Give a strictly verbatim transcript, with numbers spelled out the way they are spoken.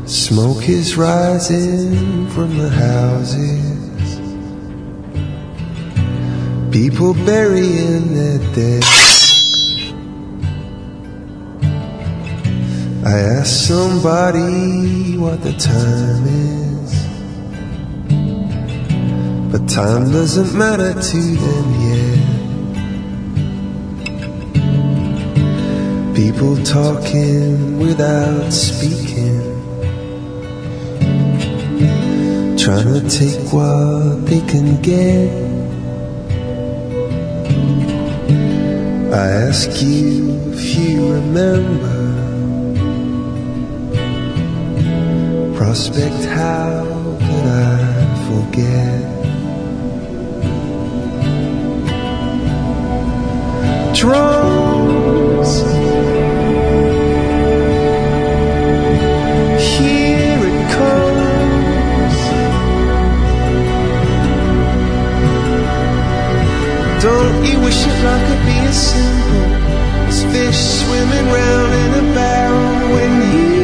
Smoke is rising from the houses, people burying their dead. I asked somebody what the time is, but time doesn't matter to them yet. People talking without speaking, trying to take what they can get. I ask you if you remember Prospect, how could I forget? Drums, here it comes. Don't you wish your life could be as simple as fish swimming round in a barrel when you